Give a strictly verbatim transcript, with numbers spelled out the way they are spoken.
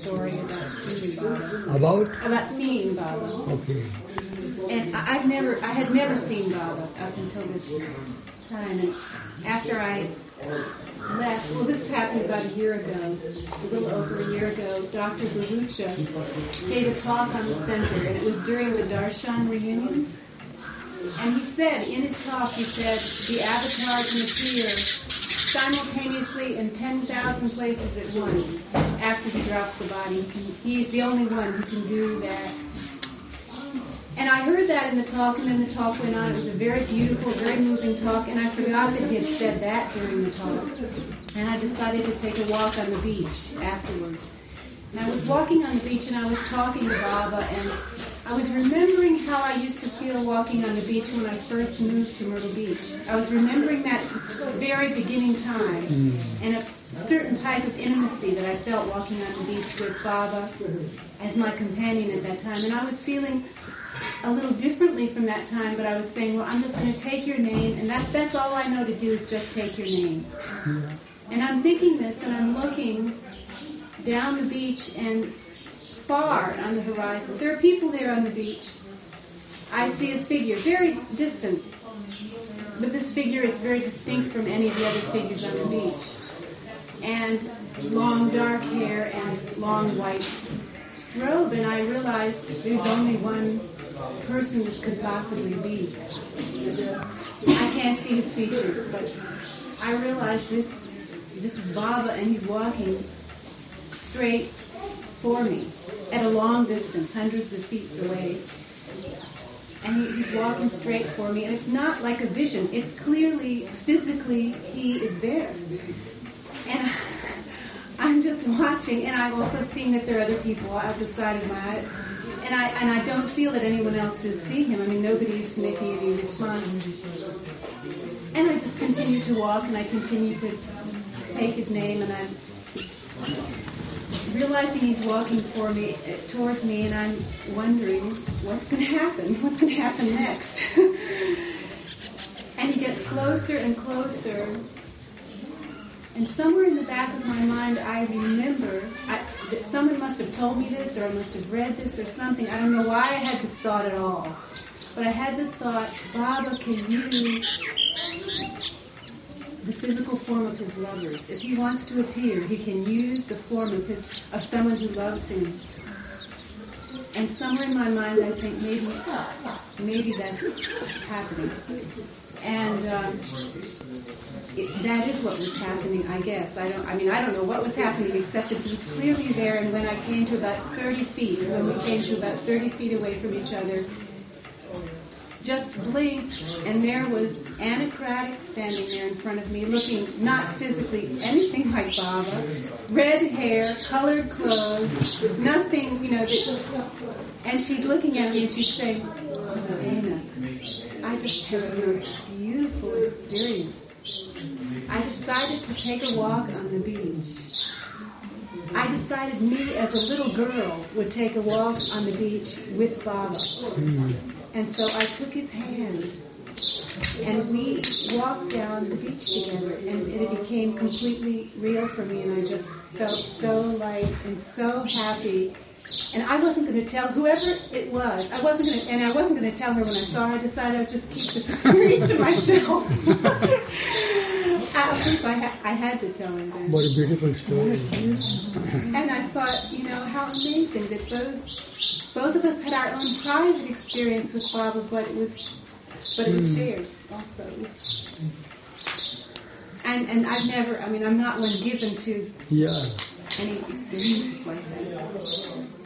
story about seeing Baba. About? About seeing Baba. Okay. And I, I've never, I had never seen Baba up until this time. And after I left, well, this happened about a year ago, a little over a year ago. Doctor Barucha gave a talk on the center, and it was during the Darshan reunion. And he said, in his talk, he said, the avatar can appear simultaneously in ten thousand places at once after he drops the body. He's the only one who can do that. And I heard that in the talk, and then the talk went on. It was a very beautiful, very moving talk, and I forgot that he had said that during the talk. And I decided to take a walk on the beach afterwards. And I was walking on the beach, and I was talking to Baba, and I was remembering how I used to feel walking on the beach when I first moved to Myrtle Beach. I was remembering that very beginning time, mm. and a certain type of intimacy that I felt walking on the beach with Baba as my companion at that time. And I was feeling a little differently from that time, but I was saying, well, I'm just going to take your name, and that, that's all I know to do is just take your name. Yeah. And I'm thinking this, and I'm looking down the beach, and far on the horizon, there are people there on the beach. I see a figure, very distant, but this figure is very distinct from any of the other figures on the beach. And long dark hair and long white robe, and I realized there's only one person this could possibly be. I can't see his features, but I realized this this is Baba, and he's walking straight for me at a long distance, hundreds of feet away. And he, he's walking straight for me, and it's not like a vision. It's clearly, physically, he is there. And I'm just watching, and I'm also seeing that there are other people out the side of my eye. And I and I don't feel that anyone else is seeing him. I mean, nobody's making any response. And I just continue to walk, and I continue to take his name, and I'm realizing he's walking for me, towards me, and I'm wondering, what's going to happen? What's going to happen next? And he gets closer and closer. And somewhere in the back of my mind, I remember I, that someone must have told me this, or I must have read this or something. I don't know why I had this thought at all. But I had the thought, Baba can use the physical form of his lovers. If he wants to appear, he can use the form of his of someone who loves him. And somewhere in my mind, I think maybe maybe that's happening. And um, it, that is what was happening, I guess. I don't. I mean, I don't know what was happening, except that he was clearly there. And when I came to about thirty feet, when we came to about thirty feet away from each other, just blinked, and there was Anacratic standing there in front of me, looking not physically anything like Baba. Red hair, colored clothes, nothing, you know. That, and she's looking at me and she's saying, "Oh, Dana, I just had the most beautiful experience. I decided to take a walk on the beach. I decided me as a little girl would take a walk on the beach with Baba." Mm. And so I took his hand, and we walked down the beach together, and it became completely real for me, and I just felt so light and so happy. And I wasn't going to tell whoever it was. I wasn't going to, and I wasn't going to tell her when I saw her. I decided I would just keep this experience to myself. At first, I, ha- I had to tell her then. What a beautiful story. And I thought, you know, how amazing that both both of us had our own private experience with Baba, but it was, but it was shared also. It was, and and I've never, I mean, I'm not one given to yeah. any experiences like that.